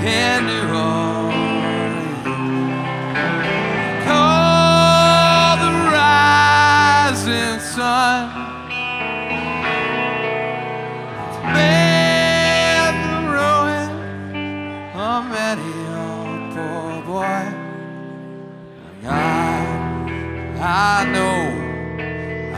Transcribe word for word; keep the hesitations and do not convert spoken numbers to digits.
in New Orleans. Call the rising sun. It's been the ruin of many a poor boy. I, I know